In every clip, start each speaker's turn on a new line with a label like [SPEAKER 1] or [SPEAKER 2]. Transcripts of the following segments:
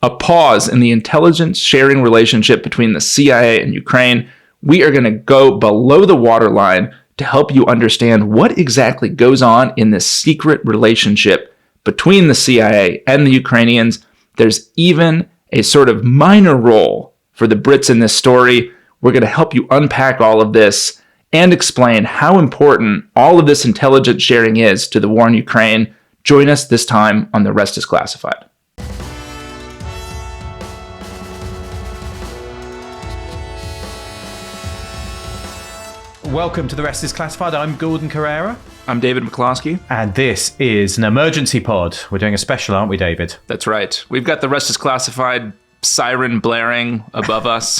[SPEAKER 1] a pause in the intelligence sharing relationship between the CIA and Ukraine. We are going to go below the waterline to help you understand what exactly goes on in this secret relationship between the CIA and the Ukrainians. There's even a sort of minor role for the Brits in this story. We're going to help you unpack all of this and explain how important all of this intelligence sharing is to the war in Ukraine. Join us this time on The Rest is Classified.
[SPEAKER 2] Welcome to The Rest is Classified. I'm Gordon Carrera.
[SPEAKER 1] I'm David McCloskey.
[SPEAKER 2] And this is an emergency pod. We're doing a special, aren't we, David?
[SPEAKER 1] That's right. We've got The Rest is Classified siren blaring above us.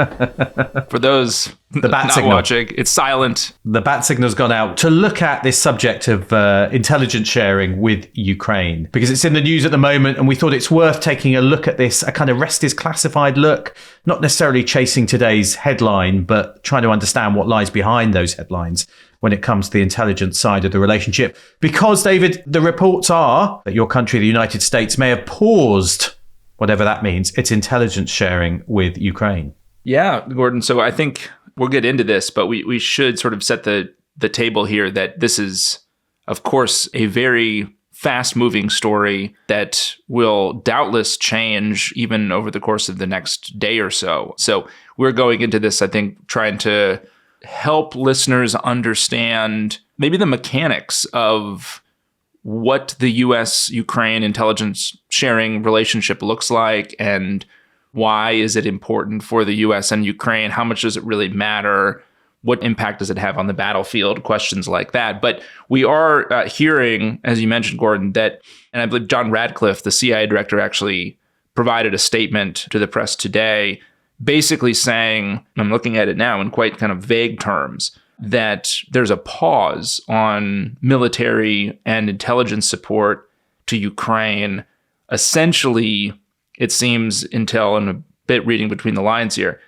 [SPEAKER 1] For those not watching, it's silent.
[SPEAKER 2] The bat signal's gone out to look at this subject of intelligence sharing with Ukraine, because it's in the news at the moment, and we thought it's worth taking a look at this, a kind of Rest is Classified look, not necessarily chasing today's headline, but trying to understand what lies behind those headlines when it comes to the intelligence side of the relationship. Because, David, the reports are that your country, the United States, may have paused, whatever that means, its intelligence sharing with Ukraine.
[SPEAKER 1] Yeah, Gordon. So I think we'll get into this, but we should sort of set the table here that this is, of course, a very fast-moving story that will doubtless change even over the course of the next day or so. So we're going into this, I think, trying to help listeners understand maybe the mechanics of what the U.S.-Ukraine intelligence sharing relationship looks like, and why is it important for the U.S. and Ukraine? How much does it really matter? What impact does it have on the battlefield? Questions like that. But we are hearing, as you mentioned, Gordon, that, and I believe John Radcliffe, the CIA director, actually provided a statement to the press today, basically saying, I'm looking at it now in quite kind of vague terms, that there's a pause on military and intelligence support to Ukraine, essentially, it seems, until, and a bit reading between the lines here,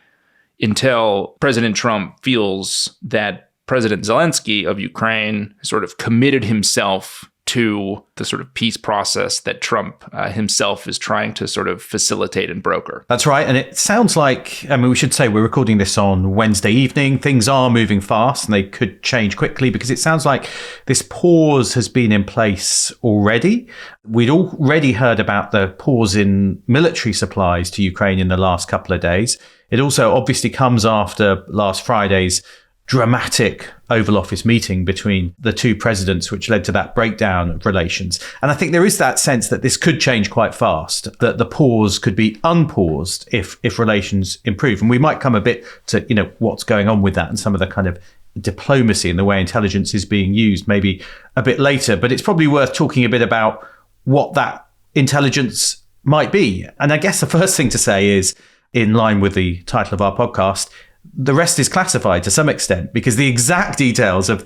[SPEAKER 1] until President Trump feels that President Zelensky of Ukraine sort of committed himself to the sort of peace process that Trump himself is trying to sort of facilitate and broker.
[SPEAKER 2] That's right. And it sounds like, we should say we're recording this on Wednesday evening. Things are moving fast and they could change quickly, because it sounds like this pause has been in place already. We'd already heard about the pause in military supplies to Ukraine in the last couple of days. It also obviously comes after last Friday's dramatic Oval Office meeting between the two presidents, which led to that breakdown of relations. And I think there is that sense that this could change quite fast, that the pause could be unpaused if relations improve. And we might come a bit to, what's going on with that and some of the kind of diplomacy and the way intelligence is being used maybe a bit later. But it's probably worth talking a bit about what that intelligence might be. And I guess the first thing to say is, in line with the title of our podcast, the rest is classified to some extent, because the exact details of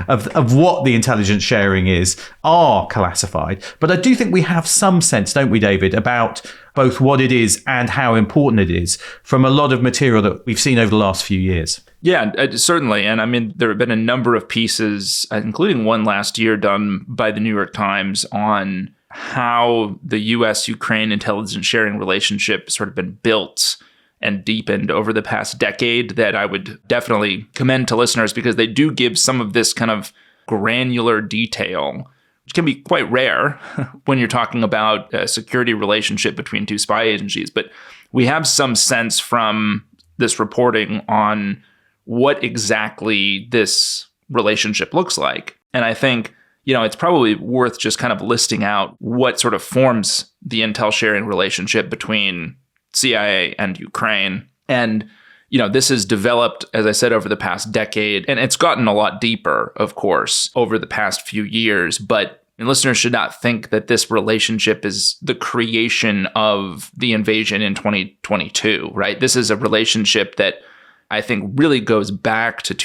[SPEAKER 2] what the intelligence sharing is are classified. But I do think we have some sense, don't we, David, about both what it is and how important it is from a lot of material that we've seen over the last few years.
[SPEAKER 1] Yeah, certainly. And I mean, there have been a number of pieces, including one last year done by the New York Times, on how the U.S.-Ukraine intelligence sharing relationship has sort of been built and deepened over the past decade, that I would definitely commend to listeners, because they do give some of this kind of granular detail, which can be quite rare when you're talking about a security relationship between two spy agencies. But we have some sense from this reporting on what exactly this relationship looks like. And I think, it's probably worth just kind of listing out what sort of forms the intel sharing relationship between CIA and Ukraine. And, this has developed, as I said, over the past decade, and it's gotten a lot deeper, of course, over the past few years. But listeners should not think that this relationship is the creation of the invasion in 2022, right? This is a relationship that I think really goes back to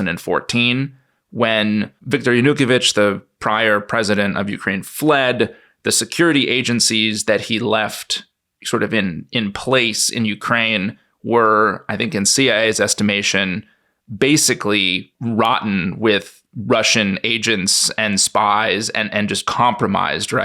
[SPEAKER 1] 2014, when Viktor Yanukovych, the prior president of Ukraine, fled. The security agencies that he left sort of in place in Ukraine were, I think in CIA's estimation, basically rotten with Russian agents and spies and just compromised, right?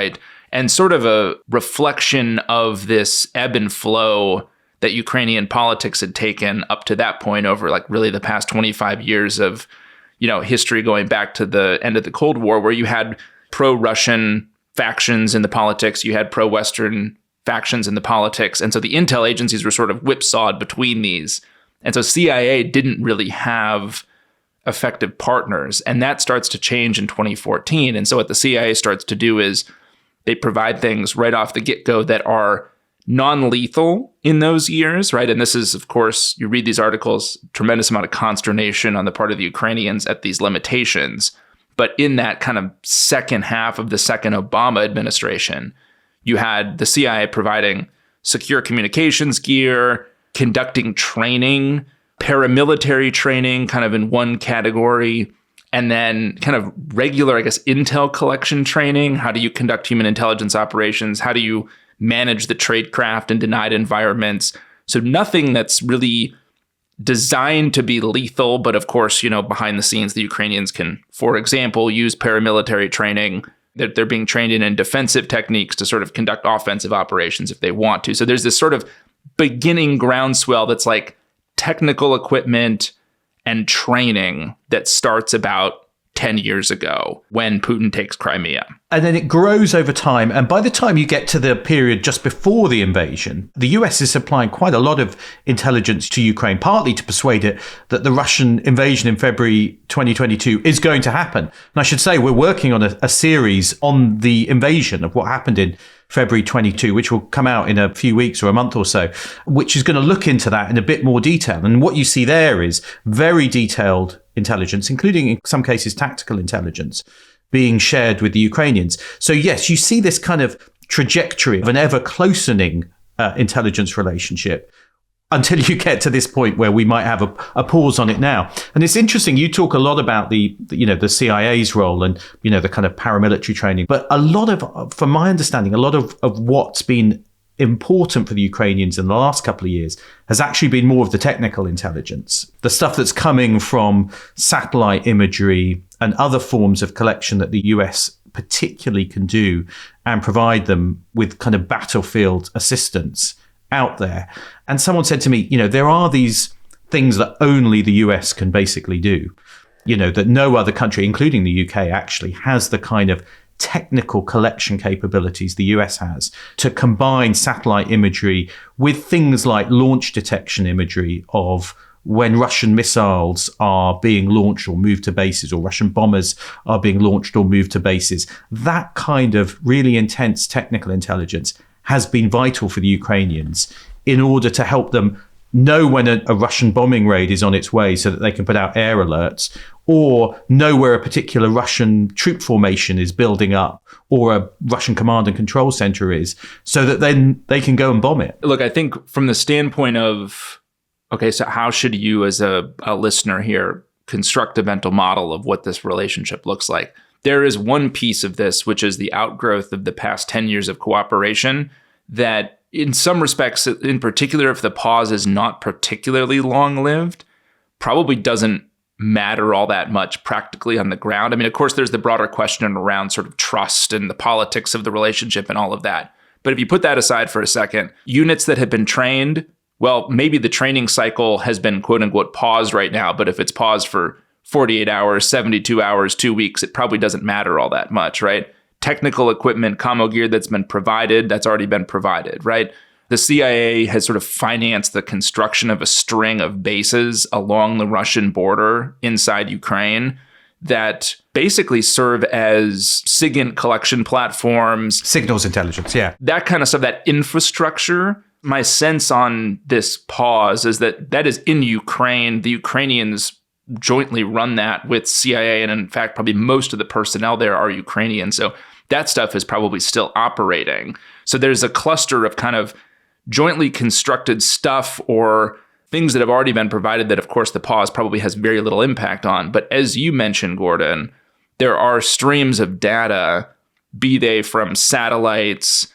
[SPEAKER 1] and sort of a reflection of this ebb and flow that Ukrainian politics had taken up to that point over like really the past 25 years of, history going back to the end of the Cold War, where you had pro-Russian factions in the politics, you had pro-Western factions in the politics. And so the intel agencies were sort of whipsawed between these. And so CIA didn't really have effective partners. And that starts to change in 2014. And so what the CIA starts to do is they provide things right off the get-go that are non-lethal in those years, right? And this is, of course, you read these articles, tremendous amount of consternation on the part of the Ukrainians at these limitations. But in that kind of second half of the second Obama administration, you had the CIA providing secure communications gear, conducting training, paramilitary training kind of in one category, and then kind of regular, I guess, intel collection training. How do you conduct human intelligence operations? How do you manage the tradecraft in denied environments? So nothing that's really designed to be lethal, but of course, behind the scenes, the Ukrainians can, for example, use paramilitary training. They're being trained in defensive techniques to sort of conduct offensive operations if they want to. So there's this sort of beginning groundswell that's like technical equipment and training that starts about 10 years ago when Putin takes Crimea.
[SPEAKER 2] And then it grows over time. And by the time you get to the period just before the invasion, the US is supplying quite a lot of intelligence to Ukraine, partly to persuade it that the Russian invasion in February 2022 is going to happen. And I should say, we're working on a series on the invasion of what happened in February 22, which will come out in a few weeks or a month or so, which is going to look into that in a bit more detail. And what you see there is very detailed intelligence, including in some cases tactical intelligence, being shared with the Ukrainians. So yes, you see this kind of trajectory of an ever closening intelligence relationship until you get to this point where we might have a pause on it now. And it's interesting, you talk a lot about the CIA's role and, the kind of paramilitary training, but a lot of, from my understanding, a lot of what's been important for the Ukrainians in the last couple of years has actually been more of the technical intelligence, the stuff that's coming from satellite imagery and other forms of collection that the US particularly can do and provide them with kind of battlefield assistance out there. And someone said to me, there are these things that only the US can basically do, that no other country, including the UK, actually has the kind of technical collection capabilities the US has to combine satellite imagery with things like launch detection imagery of when Russian missiles are being launched or moved to bases, or Russian bombers are being launched or moved to bases. That kind of really intense technical intelligence has been vital for the Ukrainians in order to help them know when a Russian bombing raid is on its way so that they can put out air alerts, or know where a particular Russian troop formation is building up or a Russian command and control center is, so that then they can go and bomb it.
[SPEAKER 1] Look, I think from the standpoint of, okay, so how should you as a listener here construct a mental model of what this relationship looks like? There is one piece of this, which is the outgrowth of the past 10 years of cooperation that in some respects, in particular, if the pause is not particularly long-lived, probably doesn't matter all that much practically on the ground. I mean, of course, there's the broader question around sort of trust and the politics of the relationship and all of that. But if you put that aside for a second, units that have been trained, well, maybe the training cycle has been quote unquote paused right now, but if it's paused for 48 hours, 72 hours, 2 weeks, it probably doesn't matter all that much, right? Technical equipment, commo gear that's been provided, that's already been provided, right? The CIA has sort of financed the construction of a string of bases along the Russian border inside Ukraine that basically serve as SIGINT collection platforms.
[SPEAKER 2] Signals intelligence, yeah.
[SPEAKER 1] That kind of stuff, that infrastructure. My sense on this pause is that is in Ukraine. The Ukrainians jointly run that with CIA, and in fact, probably most of the personnel there are Ukrainian. So that stuff is probably still operating. So there's a cluster of kind of jointly constructed stuff or things that have already been provided that, of course, the pause probably has very little impact on. But as you mentioned, Gordon, there are streams of data, be they from satellites,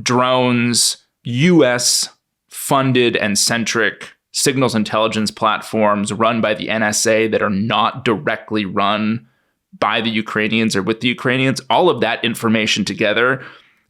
[SPEAKER 1] drones, US funded and centric signals intelligence platforms run by the NSA that are not directly run by the Ukrainians or with the Ukrainians. All of that information together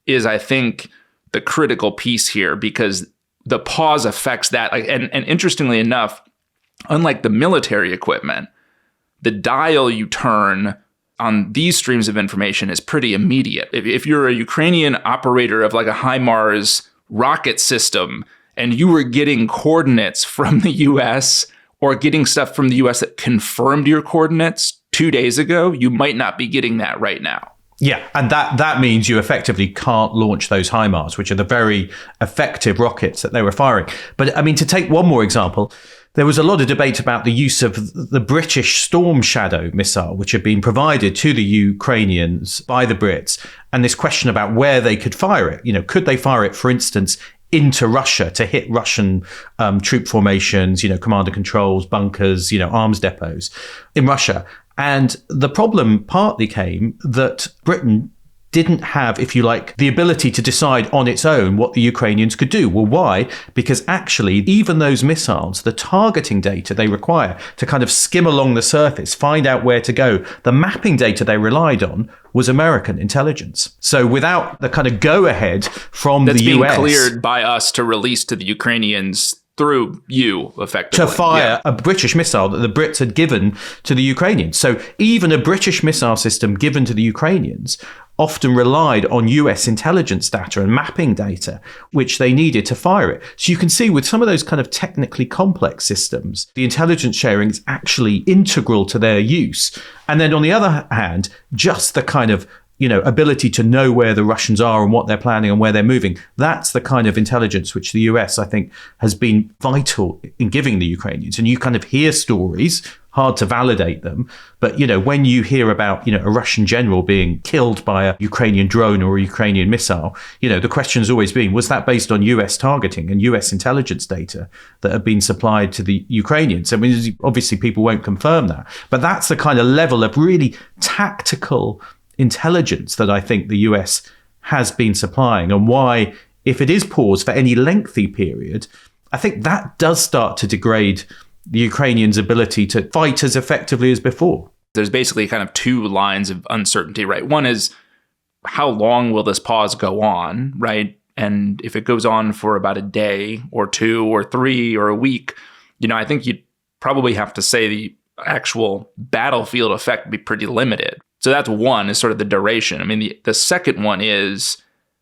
[SPEAKER 1] is, I think, the critical piece here, because the pause affects that. And interestingly enough, unlike the military equipment, the dial you turn on these streams of information is pretty immediate. If you're a Ukrainian operator of like a HIMARS rocket system and you were getting coordinates from the US or getting stuff from the US that confirmed your coordinates 2 days ago, you might not be getting that right now.
[SPEAKER 2] Yeah, and that means you effectively can't launch those HIMARS, which are the very effective rockets that they were firing. But I mean, to take one more example, there was a lot of debate about the use of the British Storm Shadow missile, which had been provided to the Ukrainians by the Brits, and this question about where they could fire it. You know, could they fire it, for instance, into Russia to hit Russian troop formations, commander controls, bunkers, arms depots in Russia? And the problem partly came that Britain didn't have, if you like, the ability to decide on its own what the Ukrainians could do. Well, why? Because actually, even those missiles, the targeting data they require to kind of skim along the surface, find out where to go, the mapping data they relied on was American intelligence. So without the kind of go-ahead from the US... That's
[SPEAKER 1] being cleared by us to release to the Ukrainians through you, effectively.
[SPEAKER 2] To fire a British missile that the Brits had given to the Ukrainians. So even a British missile system given to the Ukrainians often relied on US intelligence data and mapping data, which they needed to fire it. So you can see with some of those kind of technically complex systems, the intelligence sharing is actually integral to their use. And then on the other hand, just the kind of ability to know where the Russians are and what they're planning and where they're moving. That's the kind of intelligence which the US, I think, has been vital in giving the Ukrainians. And you kind of hear stories, hard to validate them. But, when you hear about, a Russian general being killed by a Ukrainian drone or a Ukrainian missile, the question has always been, was that based on US targeting and US intelligence data that have been supplied to the Ukrainians? I mean, obviously people won't confirm that. But that's the kind of level of really tactical intelligence that I think the US has been supplying, and why, if it is paused for any lengthy period, I think that does start to degrade the Ukrainians' ability to fight as effectively as before.
[SPEAKER 1] There's basically kind of two lines of uncertainty, right? One is, how long will this pause go on, right? And if it goes on for about a day or two or three or a week, I think you'd probably have to say the actual battlefield effect would be pretty limited. So that's one, is sort of the duration. I mean, the second one is,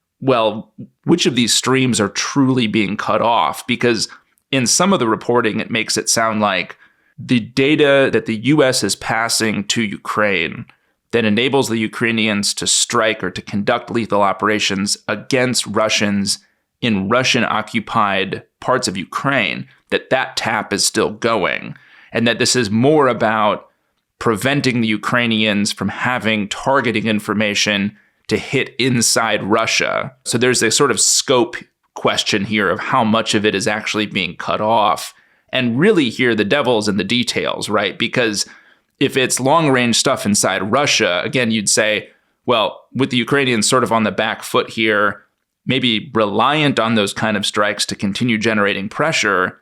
[SPEAKER 1] well, which of these streams are truly being cut off? Because in some of the reporting, it makes it sound like the data that the US is passing to Ukraine that enables the Ukrainians to strike or to conduct lethal operations against Russians in Russian-occupied parts of Ukraine, that tap is still going, and that this is more about preventing the Ukrainians from having targeting information to hit inside Russia. So there's a sort of scope question here of how much of it is actually being cut off. And really here, the devil's in the details, right? Because if it's long-range stuff inside Russia, again, you'd say, well, with the Ukrainians sort of on the back foot here, maybe reliant on those kind of strikes to continue generating pressure,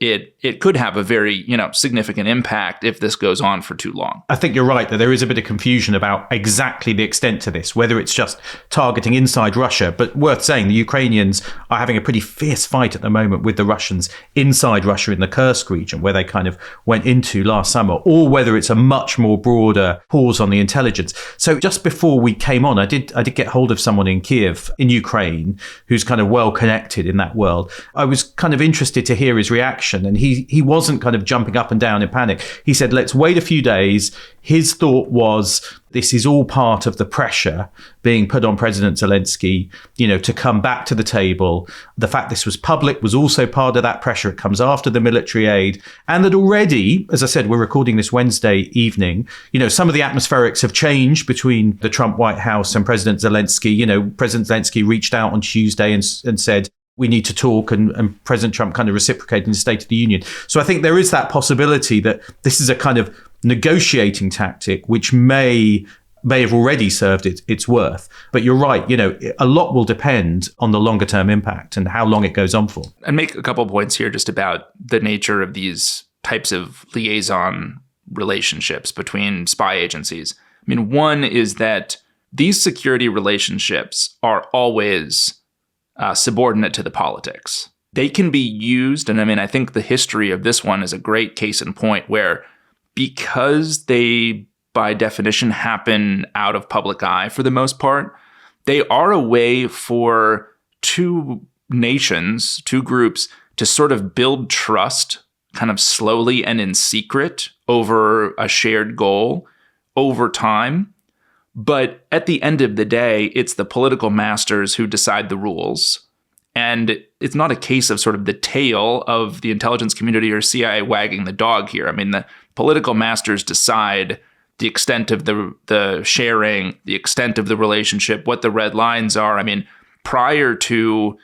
[SPEAKER 1] it could have a very, significant impact if this goes on for too long.
[SPEAKER 2] I think you're right that there is a bit of confusion about exactly the extent to this, whether it's just targeting inside Russia. But worth saying, the Ukrainians are having a pretty fierce fight at the moment with the Russians inside Russia in the Kursk region, where they kind of went into last summer, or whether it's a much more broader pause on the intelligence. So just before we came on, I did get hold of someone in Kiev in Ukraine who's kind of well connected in that world. I was kind of interested to hear his reaction. And he wasn't kind of jumping up and down in panic. He said, let's wait a few days. His thought was, this is all part of the pressure being put on President Zelensky, to come back to the table. The fact this was public was also part of that pressure. It comes after the military aid. And that already, as I said, we're recording this Wednesday evening, some of the atmospherics have changed between the Trump White House and President Zelensky. President Zelensky reached out on Tuesday and said, we need to talk, and President Trump kind of reciprocated in the State of the Union. So I think there is that possibility that this is a kind of negotiating tactic which may have already served its worth. But you're right, a lot will depend on the longer term impact and how long it goes on for.
[SPEAKER 1] And make a couple of points here just about the nature of these types of liaison relationships between spy agencies. I mean, one is that these security relationships are always subordinate to the politics. They can be used, and I mean, I think the history of this one is a great case in point where, because they, by definition, happen out of public eye for the most part, they are a way for two nations, two groups, to sort of build trust kind of slowly and in secret over a shared goal over time. But at the end of the day, it's the political masters who decide the rules. And it's not a case of sort of the tail of the intelligence community or CIA wagging the dog here. I mean, the political masters decide the extent of the sharing, the extent of the relationship, what the red lines are. I mean, prior to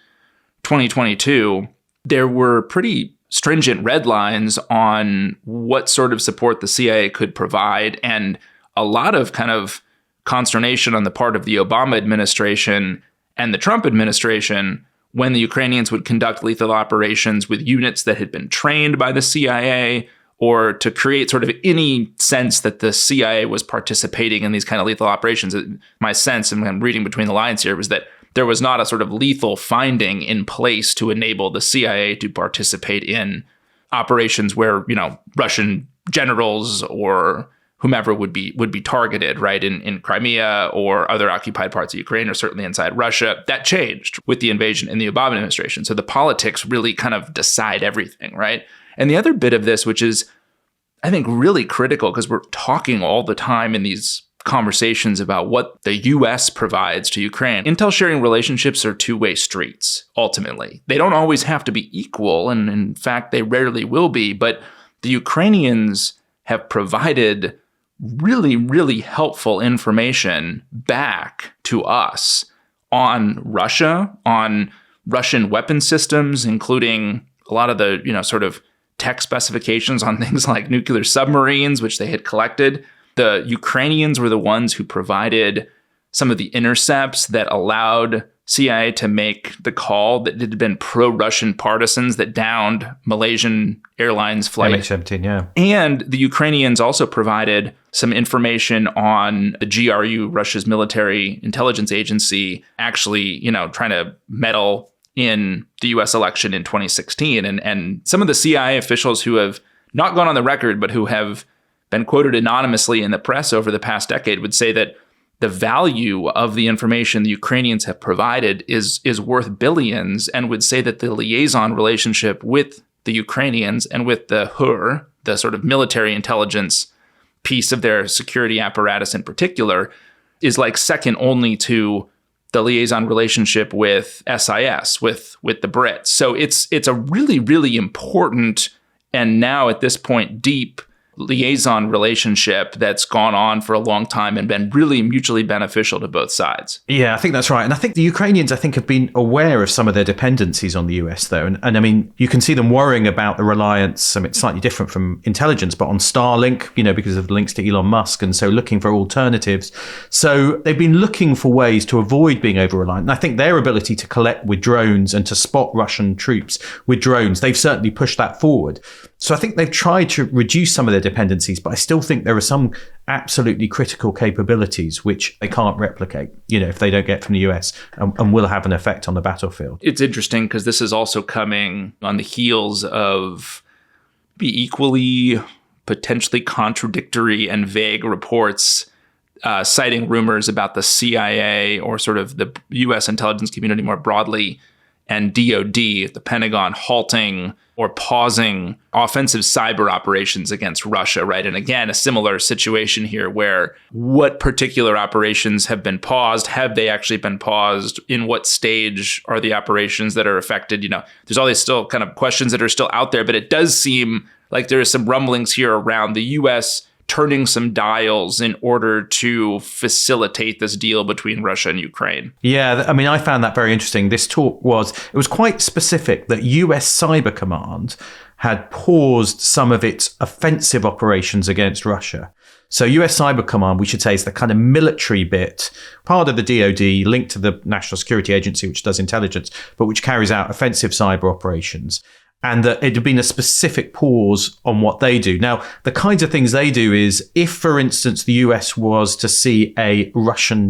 [SPEAKER 1] 2022, there were pretty stringent red lines on what sort of support the CIA could provide, and a lot of kind of consternation on the part of the Obama administration and the Trump administration when the Ukrainians would conduct lethal operations with units that had been trained by the CIA, or to create sort of any sense that the CIA was participating in these kind of lethal operations. My sense, and I'm reading between the lines here, was that there was not a sort of lethal finding in place to enable the CIA to participate in operations where, you know, Russian generals or whomever would be targeted, right, in Crimea or other occupied parts of Ukraine, or certainly inside Russia. That changed with the invasion in the Obama administration. So the politics really kind of decide everything, right? And the other bit of this, which is, I think, really critical, because we're talking all the time in these conversations about what the U.S. provides to Ukraine. Intel sharing relationships are two-way streets, ultimately. They don't always have to be equal, and in fact, they rarely will be, but the Ukrainians have provided really, really helpful information back to us on Russia, on Russian weapon systems, including a lot of the, you know, sort of tech specifications on things like nuclear submarines, which they had collected. The Ukrainians were the ones who provided some of the intercepts that allowed CIA to make the call that it had been pro-Russian partisans that downed Malaysian Airlines flight.
[SPEAKER 2] MH17, yeah.
[SPEAKER 1] And the Ukrainians also provided some information on the GRU, Russia's military intelligence agency, actually, you know, trying to meddle in the US election in 2016. And some of the CIA officials who have not gone on the record, but who have been quoted anonymously in the press over the past decade, would say that the value of the information the Ukrainians have provided is worth billions, and would say that the liaison relationship with the Ukrainians and with the HUR, the sort of military intelligence piece of their security apparatus in particular, is like second only to the liaison relationship with SIS, with the Brits. So it's a really, really important, and now at this point deep, liaison relationship that's gone on for a long time and been really mutually beneficial to both sides.
[SPEAKER 2] Yeah, I think that's right. And I think the Ukrainians, have been aware of some of their dependencies on the US, though. And I mean, you can see them worrying about the reliance, I mean, it's slightly different from intelligence, but on Starlink, you know, because of the links to Elon Musk. And so looking for alternatives. So they've been looking for ways to avoid being over-reliant. And I think their ability to collect with drones and to spot Russian troops with drones, they've certainly pushed that forward. So I think they've tried to reduce some of their dependencies, but I still think there are some absolutely critical capabilities which they can't replicate, you know, if they don't get from the US, and will have an effect on the battlefield.
[SPEAKER 1] It's interesting because this is also coming on the heels of the equally potentially contradictory and vague reports citing rumors about the CIA, or sort of the US intelligence community more broadly, and DOD, the Pentagon, halting or pausing offensive cyber operations against Russia, right? And again, a similar situation here where what particular operations have been paused? Have they actually been paused? In what stage are the operations that are affected? You know, there's all these still kind of questions that are still out there, but it does seem like there is some rumblings here around the U.S. turning some dials in order to facilitate this deal between Russia and Ukraine.
[SPEAKER 2] Yeah, I mean, I found that very interesting. This talk was quite specific that US Cyber Command had paused some of its offensive operations against Russia. So US Cyber Command, we should say, is the kind of military bit, part of the DOD, linked to the National Security Agency, which does intelligence, but which carries out offensive cyber operations. And that it had been a specific pause on what they do. Now, the kinds of things they do is, if, for instance, the US was to see a Russian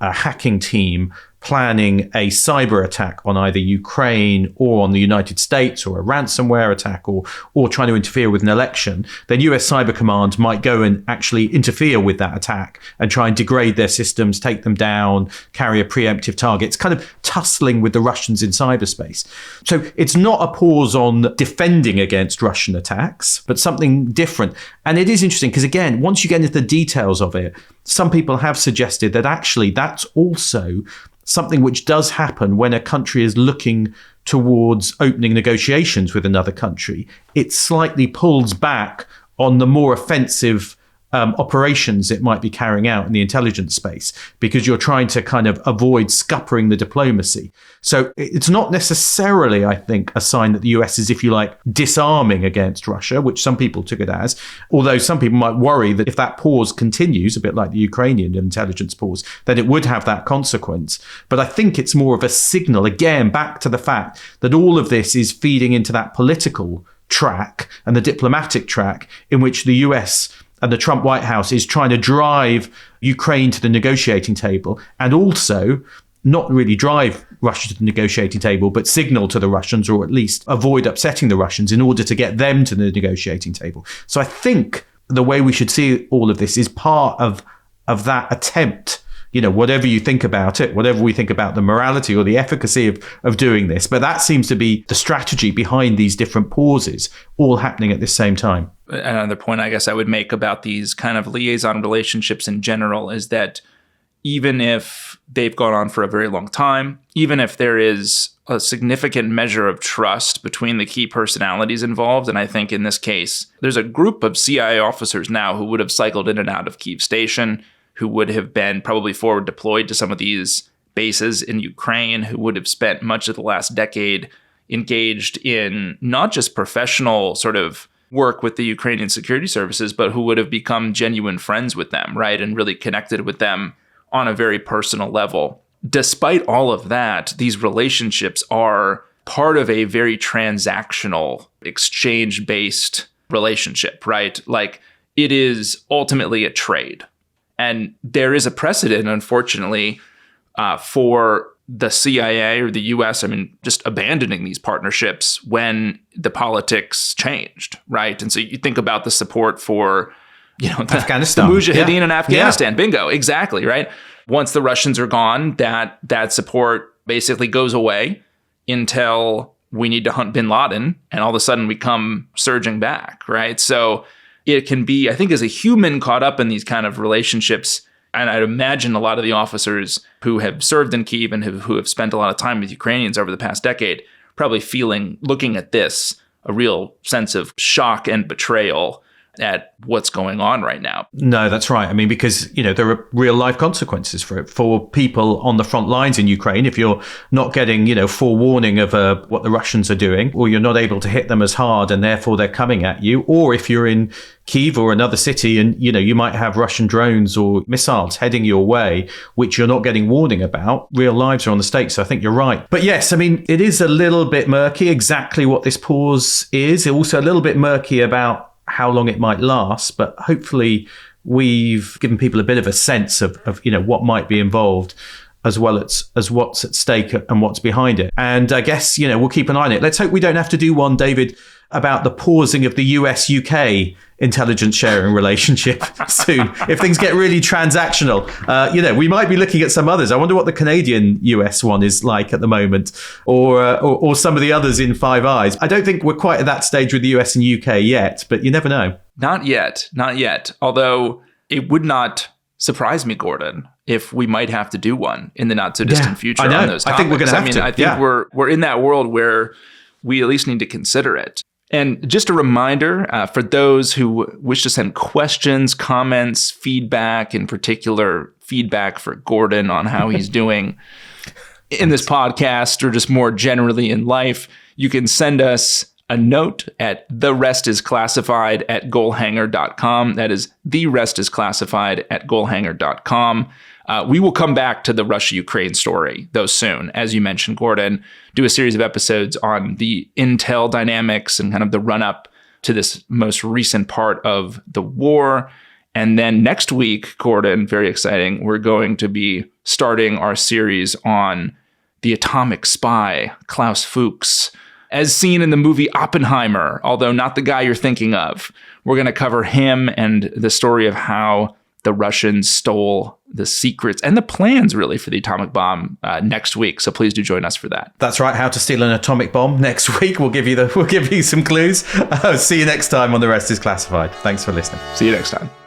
[SPEAKER 2] a hacking team planning a cyber attack on either Ukraine or on the United States, or a ransomware attack, or trying to interfere with an election, then US Cyber Command might go and actually interfere with that attack and try and degrade their systems, take them down, carry a preemptive target. It's kind of tussling with the Russians in cyberspace. So it's not a pause on defending against Russian attacks, but something different. And it is interesting because, again, once you get into the details of it, some people have suggested that actually that's also something which does happen when a country is looking towards opening negotiations with another country. It slightly pulls back on the more offensive operations it might be carrying out in the intelligence space, because you're trying to kind of avoid scuppering the diplomacy. So it's not necessarily, I think, a sign that the US is, if you like, disarming against Russia, which some people took it as, although some people might worry that if that pause continues, a bit like the Ukrainian intelligence pause, then it would have that consequence. But I think it's more of a signal, again, back to the fact that all of this is feeding into that political track and the diplomatic track in which the US and the Trump White House is trying to drive Ukraine to the negotiating table, and also not really drive Russia to the negotiating table, but signal to the Russians, or at least avoid upsetting the Russians in order to get them to the negotiating table. So I think the way we should see all of this is part of that attempt. You know, whatever you think about it, whatever we think about the morality or the efficacy of doing this, but that seems to be the strategy behind these different pauses all happening at the same time.
[SPEAKER 1] Another point I guess I would make about these kind of liaison relationships in general is that even if they've gone on for a very long time, even if there is a significant measure of trust between the key personalities involved, and I think in this case, there's a group of CIA officers now who would have cycled in and out of Kyiv Station, who would have been probably forward deployed to some of these bases in Ukraine, who would have spent much of the last decade engaged in not just professional sort of work with the Ukrainian security services, but who would have become genuine friends with them, right? And really connected with them on a very personal level. Despite all of that, these relationships are part of a very transactional, exchange-based relationship, right? Like, it is ultimately a trade. And there is a precedent, unfortunately, for the CIA or the US, just abandoning these partnerships when the politics changed, right? And so you think about the support for,
[SPEAKER 2] Afghanistan,
[SPEAKER 1] the Mujahideen in Afghanistan. Yeah. Bingo, exactly, right? Once the Russians are gone, that support basically goes away until we need to hunt bin Laden, and all of a sudden we come surging back, right? So it can be, I think, as a human caught up in these kind of relationships, and I'd imagine a lot of the officers who have served in Kyiv and who have spent a lot of time with Ukrainians over the past decade, probably looking at this, a real sense of shock and betrayal at what's going on right now.
[SPEAKER 2] No, that's right. Because, there are real life consequences for it, for people on the front lines in Ukraine. If you're not getting, forewarning of what the Russians are doing, or you're not able to hit them as hard and therefore they're coming at you, or if you're in Kyiv or another city and, you might have Russian drones or missiles heading your way, which you're not getting warning about, real lives are on the stake. So I think you're right. But yes, it is a little bit murky exactly what this pause is. It's also a little bit murky about how long it might last, but hopefully we've given people a bit of a sense of what might be involved, as well as what's at stake and what's behind it. And I guess, we'll keep an eye on it. Let's hope we don't have to do one, David, about the pausing of the US-UK intelligence sharing relationship soon. If things get really transactional, we might be looking at some others. I wonder what the Canadian-US one is like at the moment, or some of the others in Five Eyes. I don't think we're quite at that stage with the US and UK yet, but you never know.
[SPEAKER 1] Not yet. Although it would not surprise me, Gordon, if we might have to do one in the not so distant future on those topics.
[SPEAKER 2] I think we're going to have to.
[SPEAKER 1] I think we're in that world where we at least need to consider it. And just a reminder for those who wish to send questions, comments, feedback, in particular feedback for Gordon on how he's doing in this podcast or just more generally in life, you can send us a note at therestisclassified@goalhanger.com. That is therestisclassified@goalhanger.com. We will come back to the Russia-Ukraine story, though, soon. As you mentioned, Gordon, do a series of episodes on the intel dynamics and kind of the run-up to this most recent part of the war. And then next week, Gordon, very exciting, we're going to be starting our series on the atomic spy, Klaus Fuchs, as seen in the movie Oppenheimer, although not the guy you're thinking of. We're going to cover him and the story of how the Russians stole the secrets and the plans, really, for the atomic bomb next week. So please do join us for that.
[SPEAKER 2] That's right. How to steal an atomic bomb next week. We'll give you some clues. See you next time on The Rest is Classified. Thanks for listening.
[SPEAKER 1] See you next time.